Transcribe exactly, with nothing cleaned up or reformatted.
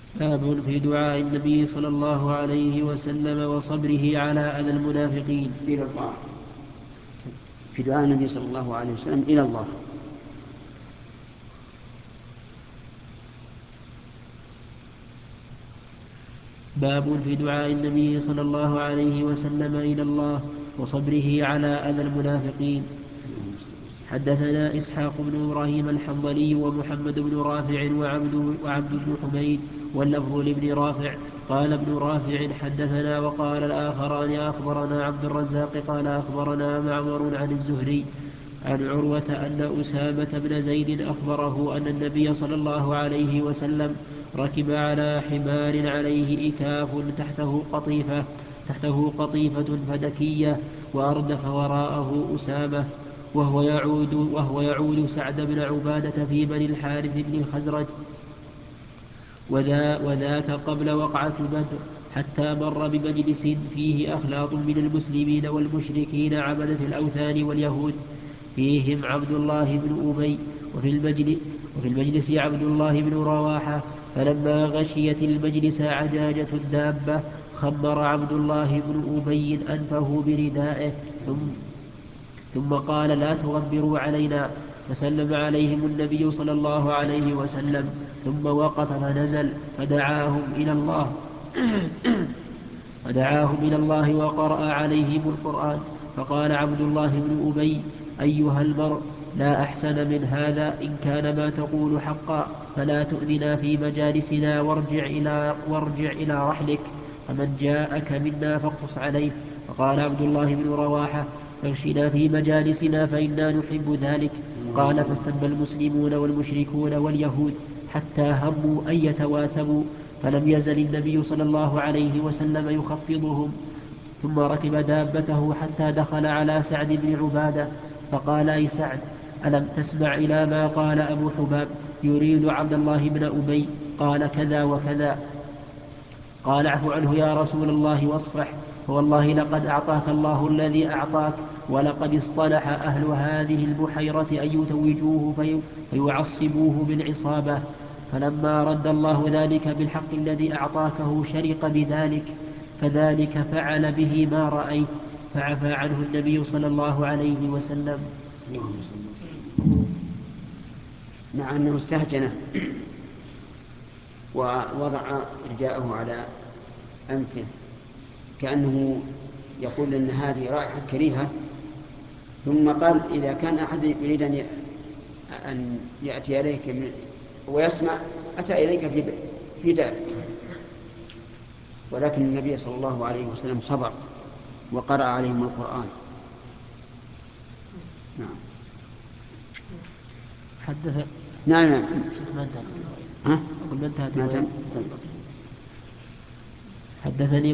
باب في دعاء النبي صلى الله عليه وسلم وصبره على أذى المنافقين. إلى الله. في دعاء النبي صلى الله عليه وسلم إلى الله. باب في دعاء النبي صلى الله عليه وسلم إلى الله وصبره على أذى المنافقين. حدثنا إسحاق بن إبراهيم الحنظلي ومحمد بن رافع وعبد, وعبد بن حميد واللفظ لابن رافع. قال ابن رافع حدثنا، وقال الآخران أخبرنا عبد الرزاق قال أخبرنا معمر عن الزهري عن عروة أن أسامة بن زيد أخبره أن النبي صلى الله عليه وسلم ركب على حمار عليه إكاف تحته قطيفة تحته قطيفة فدكية، وأردف وراءه أسامة وهو يعود, وهو يعود سعد بن عبادة في بني الحارث بن الخزرج، وذا وذاك قبل وقعة بدر، حتى مر بمجلس فيه أخلاط من المسلمين والمشركين عبدة الأوثان واليهود، فيهم عبد الله بن أبي، وفي المجلس, وفي المجلس عبد الله بن رواحة. فلما غشيت المجلس عجاجة الدابة خمر عبد الله بن أبي أنفه بردائه، ثم ثم قال لا تغبروا علينا. فسلم عليهم النبي صلى الله عليه وسلم، ثم وقف فنزل فدعاهم إلى الله فدعاهم إلى الله وقرأ عليهم القرآن. فقال عبد الله بن أبي أيها المرء، لا أحسن من هذا، إن كان ما تقول حقا فلا تؤذنا في مجالسنا، وارجع إلى, وارجع إلى رحلك، فمن جاءك منا فاقصص عليه. فقال عبد الله بن رواحة اغشنا في مجالسنا فإنا نحب ذلك. قال فاستب المسلمون والمشركون واليهود حتى هموا أن يتواثبوا، فلم يزل النبي صلى الله عليه وسلم يخفضهم، ثم ركب دابته حتى دخل على سعد بن عبادة، فقال أي سعد، ألم تسمع إلى ما قال أبو حباب يريد عبد الله بن أبي؟ قال كذا وكذا. قال اعف عنه يا رسول الله واصفح، فوالله لقد أعطاك الله الذي أعطاك، ولقد اصطلح أهل هذه البحيرة أن يتوجوه في فيعصبوه بالعصابة، فلما رد الله ذلك بالحق الذي أعطاكه شرق بذلك، فذلك فعل به ما رأيت، فعفى عنه النبي صلى الله عليه وسلم. مع أنه استهجنه ووضع رداءه على أنفه كأنه يقول إن هذه رائحة كريهة، ثم قال إذا كان أحد يريد أن يأتي إليك ويسمع أتى إليك في في دارك. ولكن النبي صلى الله عليه وسلم صبر وقرأ عليهم القرآن. نعم. حدث نعم نعم. شيخ ما انتهت. ها؟ ما انتهت. ما انتهت. حدثني